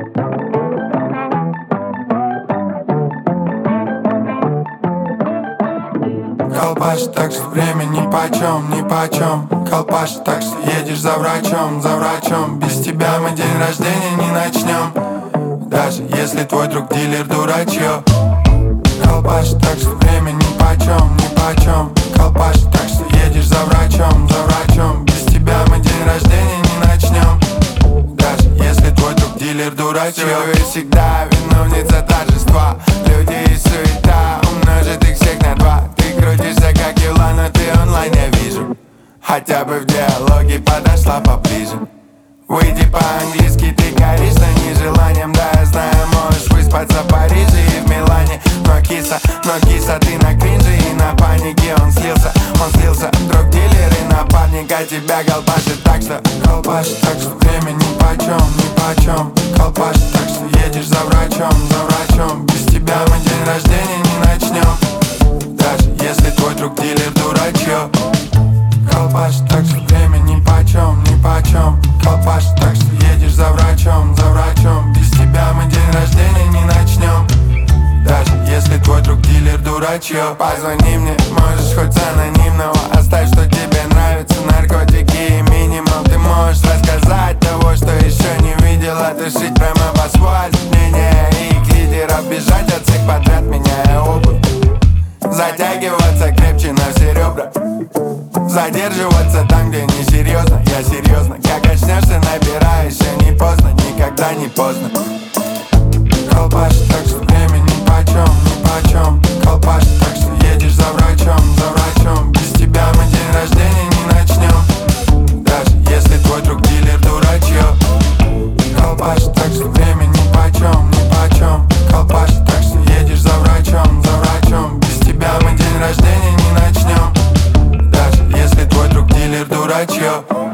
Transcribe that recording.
Колбасит так, что время нипочем, нипочем. Колбасит так, что едешь за врачом, за врачом. Без тебя мы день рождения не начнем, даже если твой друг дилер дурачье. Колбасит так, что время нипочем, нипочем. Колбасит так, что едешь за врачом, за врачом. Без тебя мы день рождения не начнем, даже если твой друг дилер дурачье. Все и всегда виновница торжества. Люди и суета умножит их всех на два. Ты крутишься как юла, но ты онлайн, я вижу. Хотя бы в диалоге подошла поближе. Выйди по-английски, ты горишь, но не желанием. Да, я знаю, можешь выспаться в Париже и в Милане. Но киса, ты на кринже и на панике. Он слился, друг дилер и напарник. А тебя колбасит так, что колбасит так, что время нипочем, нипочем. Колбасит так, что едешь за врачом, за врачом. Без тебя мы день рождения не начнем, даже если твой друг дилер дурачье. Колбасит так, что время нипочем, нипочем. Колбасит так, что едешь за врачом, за врачом. Без тебя мы день рождения не начнем, даже если твой друг дилер дурачье. Позвони мне, можешь хоть с анонимного. Оставь, что тебе нравятся наркотики и минимал. Ты можешь рассказать того, что еще не видела. Тушить прямо в асфальт мнение и к лидеров бежать от всех подряд, меняя обувь. Затягиваться крепче на все ребра. Задерживаться там, где не серьезно. Я серьезно, как очнешься, набирай. Еще не поздно, никогда не поздно. Колбасит так, что время нипочем, нипочем. Колбасит так, что едешь за врачом, за врачом. Без тебя мы день рождения не начнем, даже если твой друг дилер дурачье. Колбасит так, что время нипочем, нипочем. Колбасит так, что едешь за врачом, за врачом. Без тебя мы день рождения не начнем, даже если твой друг дилер дурачье.